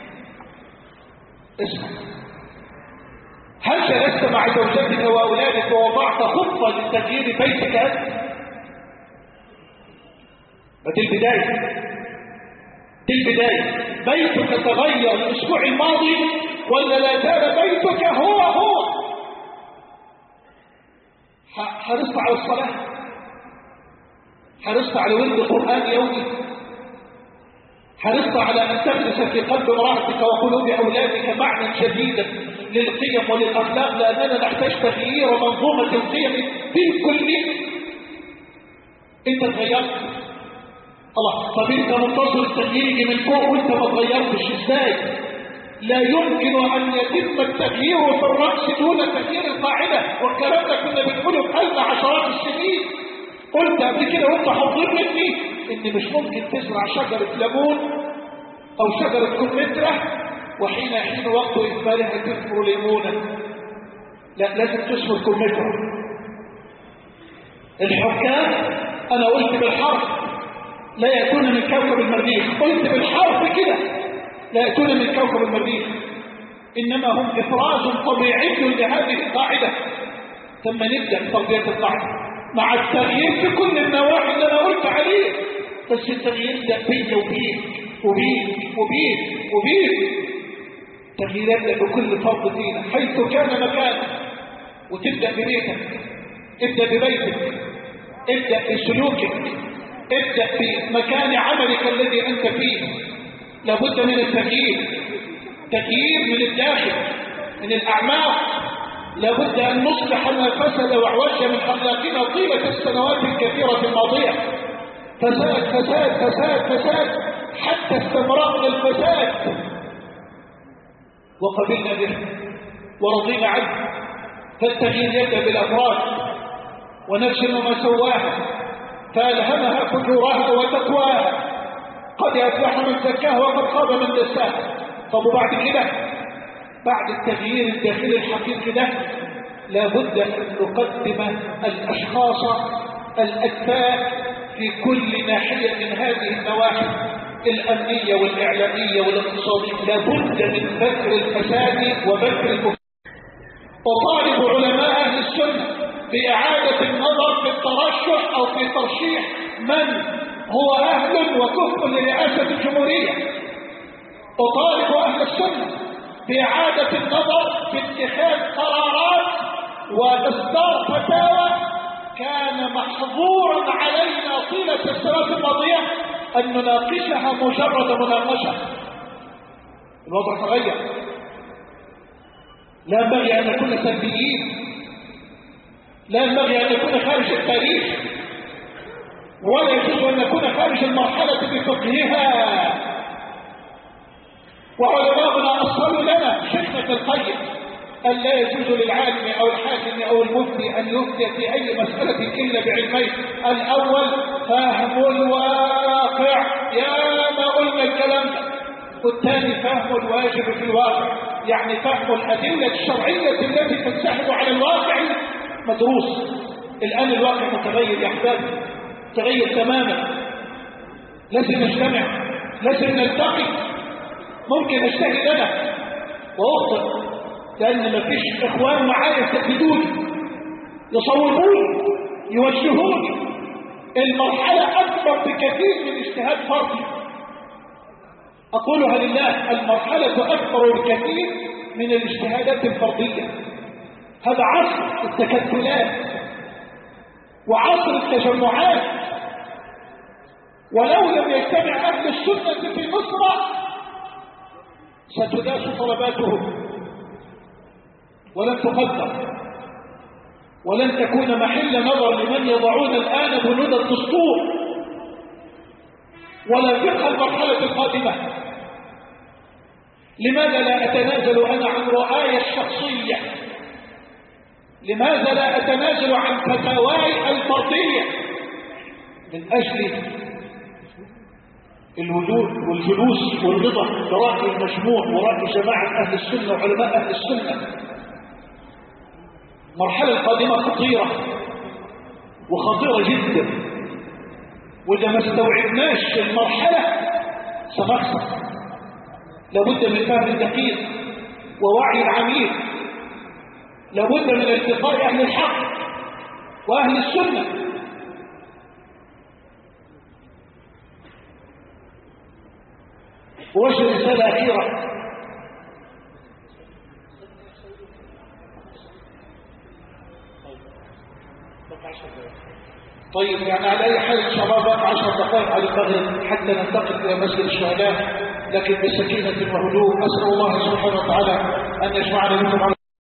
اسمع، هل جلست مع زوجتك وأولادك ووضعت خطة لتغيير بيتك أنت؟ دي البداية. بيتك تغير الأسبوع الماضي ولا لا زال بيتك هو؟ حرصت على الصلاة؟ حرصت على ورد قرآن يومي؟ حرصت على أن تغرس في قلب امرأتك وقلوب أولادك معنى جديدا للقيم وللأخلاق، لأننا نحتاج تغيير منظومة القيم بالكلية. أنت تغيرت؟ الله، طب أنت منتظر التغيير يجي من فوق وأنت ما تغيرتش إزاي؟ لا يمكن أن يتم التغيير في الرأس دون تغيير القاعدة، والكلام ده كنا بنقوله بقالنا عشرات السنين. قلت قبل كده وأنت حضرني فيه إن مش ممكن تزرع شجرة ليمون أو شجرة كمثرى وحين وقت إثمارها تثمر ليمونا. لا، لازم تثمر كمثرى. الحكام أنا قلت بالحرف لا يأتون من كوكب المريخ، قلت بالحرف كده لا يأتون من كوكب المريخ، إنما هم إفراز طبيعي لهذه القاعدة. ثم نبدأ تربية القاعدة مع التغيير في كل النواحي اللي أنا قلت عليه. بس التغيير ده بيا وبيك تغييرات بكل فرد فينا حيث كان مكانه. وتبدأ ببيتك، ابدأ ببيتك، ابدأ بسلوكك، ابدأ بمكان عملك الذي أنت فيه. لابد من التغيير، تغيير من الداخل، من الأعماق. لابد أن نصلح ما فسد وعوج من أخلاقنا طيلة السنوات الكثيرة الماضية. فساد حتى استمرأنا الفساد وقبلنا به ورضينا عنه. فالتغيير يبدأ بالأفراد، ونفس ما سواها فألهمها فجورها وتقواها. قد أفلح من زكاها وقد خاب من دساها. طب وبعد كده، بعد التغيير الداخلي الحقيقي ده، لابد أن نقدم الأشخاص الأكفاء في كل ناحية من هذه النواحي الأمنية والإعلامية والاقتصادية. لابد من بكر الفساد وبكر الكفر. وطالب علماء أهل السنة بإعادة النظر في الترشح أو في ترشيح من هو أهل وكفء لرئاسة الجمهورية. وطالب أهل السنة بإعادة النظر في اتخاذ قرارات وإصدار فتاوى كان محظورا علينا طيلة السنوات الماضية أن نناقشها مجرد مناقشة. الوضع تغير. لا ينبغي أن نكون سلبيين، لا ينبغي أن نكون خارج التاريخ، ولا يجوز أن نكون خارج المرحلة بفقهها. وعلماؤنا أصلوا لنا شيخنا القيم أن لا يجوز للعالم أو الحاكم أو المفتي أن يفتي في أي مسألة إلا بعلمين: الأول فهم الواقع، يا ما قلنا الكلام ده، والثاني فهم الواجب في الواقع. يعني فهم الأدلة الشرعية التي تنسحب على الواقع مدروس. الآن الواقع متغير يا أحبابي، تغير تماما. لازم نجتمع، لازم نلتقي. ممكن أجتهد أنا وأخطئ، لأن مفيش إخوان معايا يستفيدوني، يصوبوني، يوجهوني. المرحلة أكبر بكثير من اجتهاد فردي، أقولها لله، المرحلة أكبر بكثير من الاجتهادات الفردية. هذا عصر التكتلات وعصر التجمعات، ولو لم يجتمع أهل السنة في مصر ستداس طلباتهم ولن تقدر، ولن تكون محل نظر لمن يضعون الآن بنود الدستور ولا فقه المرحلة القادمة. لماذا لا أتنازل أنا عن رؤاي الشخصية؟ لماذا لا أتنازل عن فتاواي الفردية من أجل الوجود والجلوس والرضا برأي المجموع ورأي جماعة أهل السنة وعلماء أهل السنة؟ المرحلة القادمة خطيرة وخطيرة جدا، وإذا ما استوعبناش المرحلة سنخسر. لابد من فهم دقيق ووعي عميق، لابد من التقاء أهل الحق وأهل السنة. ووجه رسالة أخيرة. طيب يعني على أي حال إن شاء الله بقى 10 دقائق على المغرب حتى ننتقل إلى مسجد الشهداء، لكن بسكينة وهدوء. أسأل الله سبحانه وتعالى أن يجمعنا بكم